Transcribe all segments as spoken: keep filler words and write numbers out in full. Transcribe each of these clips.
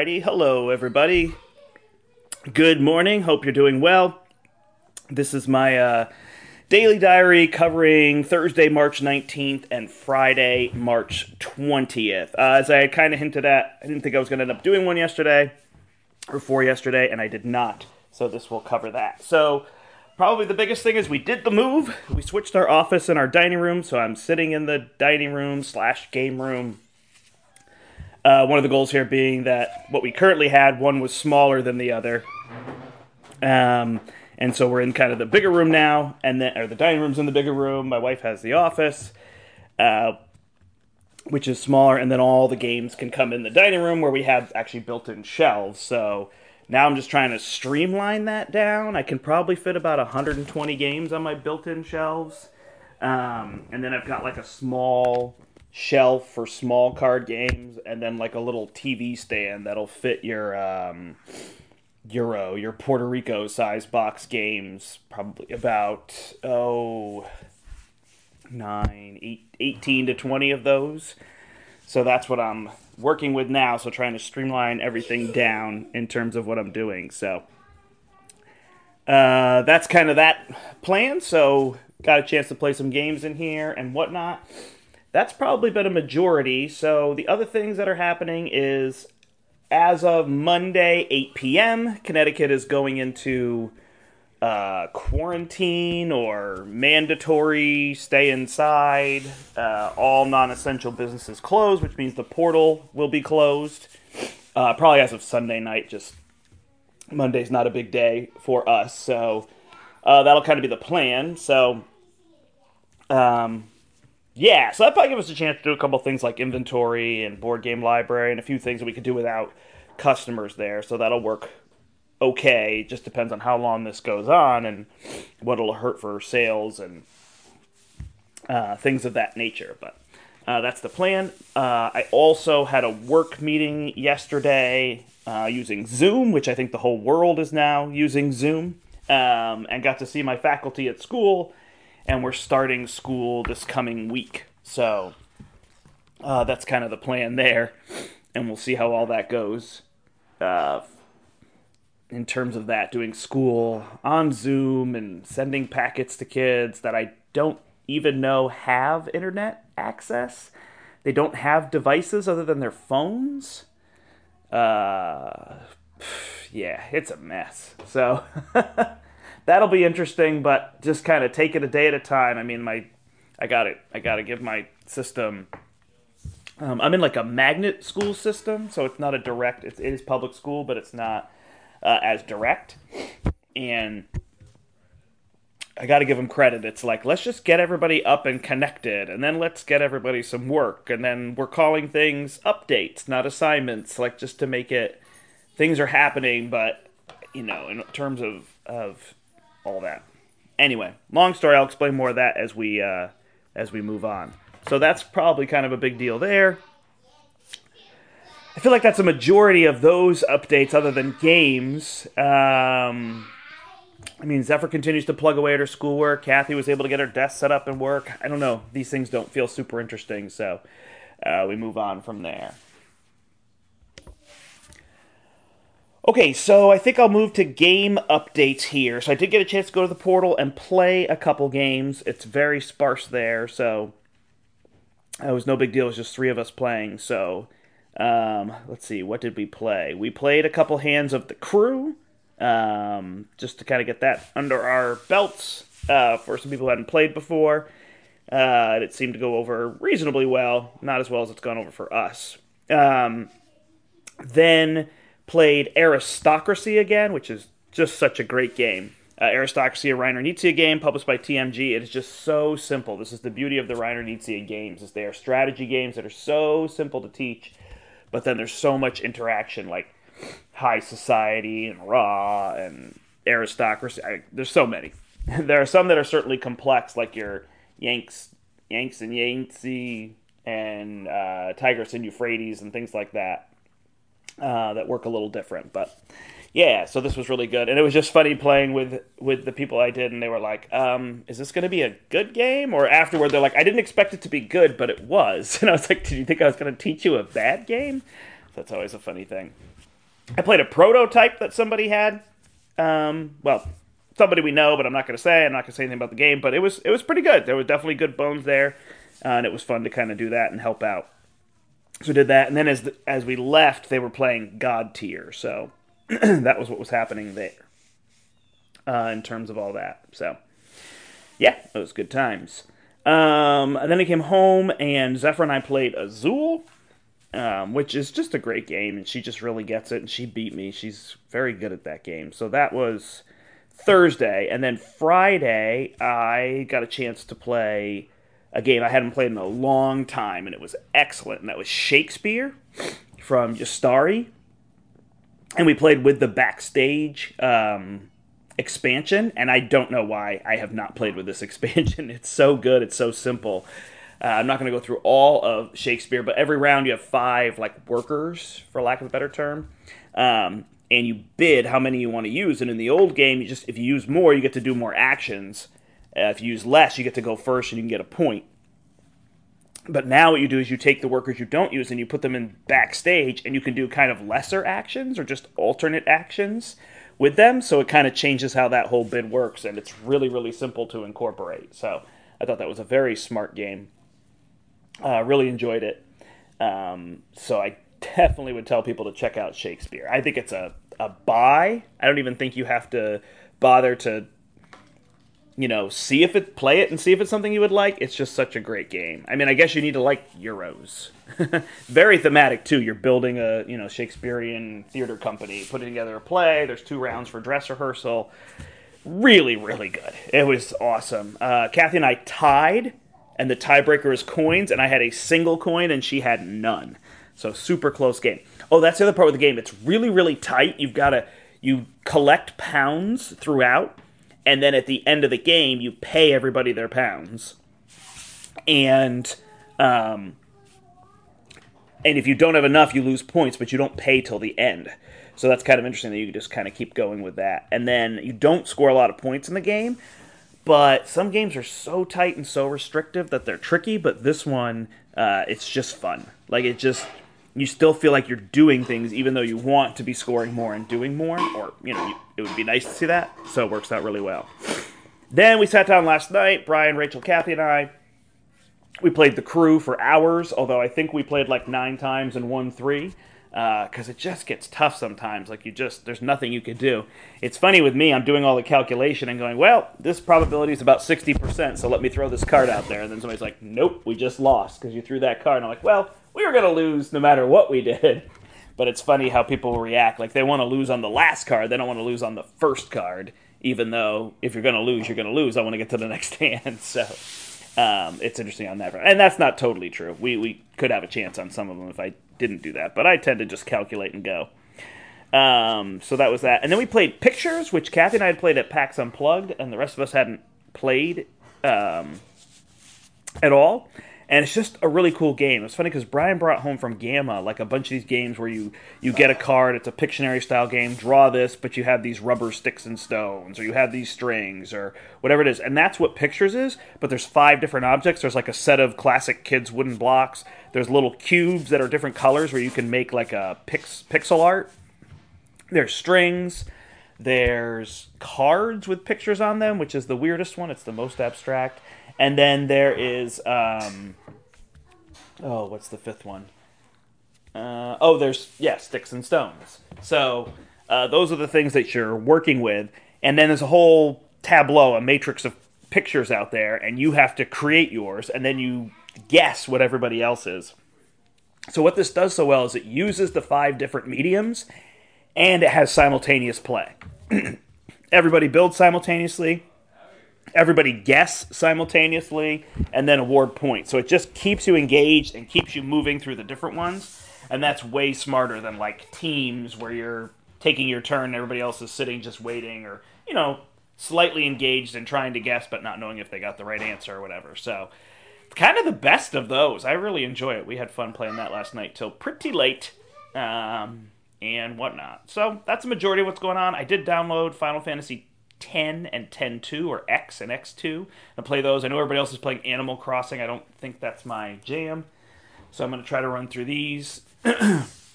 Alrighty, hello everybody. Good morning, hope you're doing well. This is my uh, daily diary covering Thursday, March nineteenth and Friday, March twentieth. Uh, as I kind of hinted at, I didn't think I was going to end up doing one yesterday, or for yesterday, and I did not. So this will cover that. So probably the biggest thing is we did the move. We switched our office and our dining room, so I'm sitting in the dining room slash game room. Uh, one of the goals here being that what we currently had, one was smaller than the other. Um, and so we're in kind of the bigger room now, and then, or the dining room's in the bigger room. My wife has the office, uh, which is smaller, and then all the games can come in the dining room where we have actually built-in shelves. So now I'm just trying to streamline that down. I can probably fit about one hundred twenty games on my built-in shelves. Um, and then I've got like a small shelf for small card games, and then like a little T V stand that'll fit your um, Euro, your Puerto Rico size box games. Probably about, oh, nine, eight, eighteen to twenty of those. So that's what I'm working with now, so trying to streamline everything down in terms of what I'm doing. So uh, that's kind of that plan. So got a chance to play some games in here and whatnot. That's probably been a majority. So the other things that are happening is, as of Monday, eight p.m., Connecticut is going into uh, quarantine or mandatory stay inside. Uh, all non-essential businesses closed, which means the portal will be closed. Uh, probably as of Sunday night, just Monday's not a big day for us. So uh, that'll kind of be the plan. So, um... yeah, so that'd probably give us a chance to do a couple things like inventory and board game library and a few things that we could do without customers there. So that'll work okay. It just depends on how long this goes on and what it'll hurt for sales and uh, things of that nature. But uh, that's the plan. Uh, I also had a work meeting yesterday uh, using Zoom, which I think the whole world is now using Zoom, um, and got to see my faculty at school. And we're starting school this coming week. So uh, that's kind of the plan there. And we'll see how all that goes uh, in terms of that, doing school on Zoom and sending packets to kids that I don't even know have internet access. They don't have devices other than their phones. Uh, yeah, it's a mess. So that'll be interesting, but just kind of take it a day at a time. I mean, my, I got it. I got to give my system. Um, I'm in like a magnet school system, so it's not a direct. It's, it is public school, but it's not uh, as direct. And I got to give them credit. It's like, let's just get everybody up and connected, and then let's get everybody some work, and then we're calling things updates, not assignments, like just to make it. Things are happening, but you know, in terms of of all that. Anyway, long story. I'll explain more of that as we uh, as we move on. So that's probably kind of a big deal there. I feel like that's a majority of those updates, other than games. Um, I mean, Zephyr continues to plug away at her schoolwork. Kathy was able to get her desk set up and work. I don't know. These things don't feel super interesting, so uh, we move on from there. Okay, so I think I'll move to game updates here. So I did get a chance to go to the portal and play a couple games. It's very sparse there, so it was no big deal. It was just three of us playing. So um, let's see, what did we play? We played a couple hands of The Crew, um, just to kind of get that under our belts uh, for some people who hadn't played before. Uh, it seemed to go over reasonably well, not as well as it's gone over for us. Um, then played Aristocracy again, which is just such a great game. Uh, Aristocracy, a Reiner Knizia game published by T M G. It is just so simple. This is the beauty of the Reiner Knizia games, is they are strategy games that are so simple to teach, but then there's so much interaction, like High Society and Raw and Aristocracy. I, there's so many. There are some that are certainly complex, like your Yanks, Yanks and Yangtze and uh, Tigris and Euphrates and things like that. Uh, that work a little different, but yeah, so this was really good, and it was just funny playing with with the people I did, and they were like, um, is this going to be a good game? Or afterward, they're like, I didn't expect it to be good, but it was. And I was like, did you think I was going to teach you a bad game? So that's always a funny thing. I played a prototype that somebody had. Um, well, somebody we know, but I'm not going to say. I'm not going to say anything about the game, but it was it was pretty good. There was definitely good bones there, uh, and it was fun to kind of do that and help out. So we did that, and then as the, as we left, they were playing God Tier, so that was what was happening there uh, in terms of all that. So yeah, it was good times. Um, and then I came home, and Zephyr and I played Azul, um, which is just a great game, and she just really gets it, and she beat me. She's very good at that game. So that was Thursday, and then Friday, I got a chance to play a game I hadn't played in a long time, and it was excellent, and that was Shakespeare from Yastari. And we played with the backstage um, expansion, and I don't know why I have not played with this expansion. It's so good, it's so simple. Uh, I'm not going to go through all of Shakespeare, but every round you have five like workers, for lack of a better term, um, and you bid how many you want to use. And in the old game, you just if you use more, you get to do more actions. Uh, if you use less, you get to go first and you can get a point. But now what you do is you take the workers you don't use and you put them in backstage, and you can do kind of lesser actions or just alternate actions with them. So it kind of changes how that whole bid works, and it's really, really simple to incorporate. So I thought that was a very smart game. Uh, really enjoyed it. Um, so I definitely would tell people to check out Shakespeare. I think it's a, a buy. I don't even think you have to bother to you know, see if it, play it and see if it's something you would like. It's just such a great game. I mean, I guess you need to like Euros. Very thematic, too. You're building a, you know, Shakespearean theater company, putting together a play. There's two rounds for dress rehearsal. Really, really good. It was awesome. Uh, Kathy and I tied, and the tiebreaker is coins, and I had a single coin, and she had none. So super close game. Oh, that's the other part of the game. It's really, really tight. You've got to, you collect pounds throughout, and then at the end of the game, you pay everybody their pounds. And um, and if you don't have enough, you lose points, but you don't pay till the end. So that's kind of interesting that you can just kind of keep going with that. And then you don't score a lot of points in the game, but some games are so tight and so restrictive that they're tricky, but this one, uh, it's just fun. Like, it just, you still feel like you're doing things even though you want to be scoring more and doing more, or, you know, you, it would be nice to see that, so it works out really well. Then we sat down last night, Brian, Rachel, Kathy, and I. We played The Crew for hours, although I think we played like nine times and won three, because uh, it just gets tough sometimes. Like, you just, there's nothing you can do. It's funny with me, I'm doing all the calculation and going, well, this probability is about sixty percent, so let me throw this card out there. And then somebody's like, nope, we just lost because you threw that card. And I'm like, well, we were going to lose no matter what we did. But it's funny how people react. Like, they want to lose on the last card. They don't want to lose on the first card, even though if you're going to lose, you're going to lose. I want to get to the next hand. So um, it's interesting on that front. And that's not totally true. We, we could have a chance on some of them if I didn't do that. But I tend to just calculate and go. Um, so that was that. And then we played Pictures, which Kathy and I had played at PAX Unplugged, and the rest of us hadn't played um, at all. And it's just a really cool game. It's funny because Brian brought home from Gamma like a bunch of these games where you, you get a card, it's a Pictionary-style game, draw this, but you have these rubber sticks and stones, or you have these strings, or whatever it is. And that's what Pictures is, but there's five different objects. There's like a set of classic kids' wooden blocks. There's little cubes that are different colors where you can make like a pix, pixel art. There's strings. There's cards with pictures on them, which is the weirdest one. It's the most abstract. And then there is, um, oh, what's the fifth one? Uh, oh, there's, yeah, sticks and stones. So uh, those are the things that you're working with. And then there's a whole tableau, a matrix of pictures out there, and you have to create yours, and then you guess what everybody else is. So what this does so well is it uses the five different mediums, and it has simultaneous play. Everybody builds simultaneously. Everybody guess simultaneously, and then award points. So it just keeps you engaged and keeps you moving through the different ones, and that's way smarter than like teams where you're taking your turn and everybody else is sitting just waiting, or, you know, slightly engaged and trying to guess but not knowing if they got the right answer or whatever. So kind of the best of those. I really enjoy it. We had fun playing that last night till pretty late um, and whatnot. So that's the majority of what's going on. I did download Final Fantasy ten and ten two, or X and X two, and play those. I know everybody else is playing Animal Crossing. I don't think that's my jam, so I'm going to try to run through these.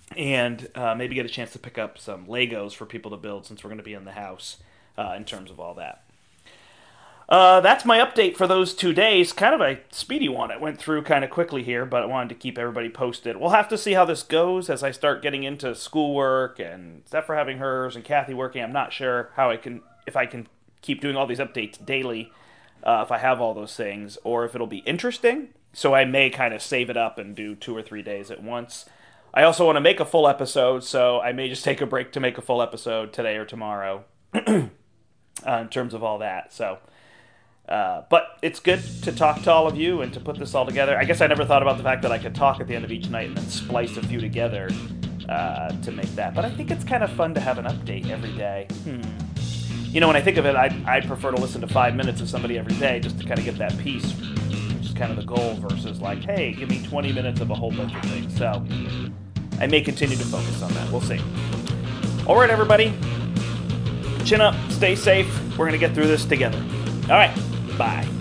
and uh, maybe get a chance to pick up some Legos for people to build since we're going to be in the house uh, in terms of all that. Uh, that's my update for those two days. Kind of a speedy one. It went through kind of quickly here, but I wanted to keep everybody posted. We'll have to see how this goes as I start getting into schoolwork and Zephyr having hers and Kathy working. I'm not sure how I can, if I can keep doing all these updates daily, uh, if I have all those things, or if it'll be interesting. So I may kind of save it up and do two or three days at once. I also want to make a full episode, so I may just take a break to make a full episode today or tomorrow uh, in terms of all that. So. Uh, but it's good to talk to all of you and to put this all together. I guess I never thought about the fact that I could talk at the end of each night and then splice a few together uh, to make that. But I think it's kind of fun to have an update every day. Hmm. You know, when I think of it, I I prefer to listen to five minutes of somebody every day just to kind of get that piece, which is kind of the goal, versus like, hey, give me twenty minutes of a whole bunch of things. So I may continue to focus on that. We'll see. All right, everybody. Chin up. Stay safe. We're going to get through this together. All right. Bye.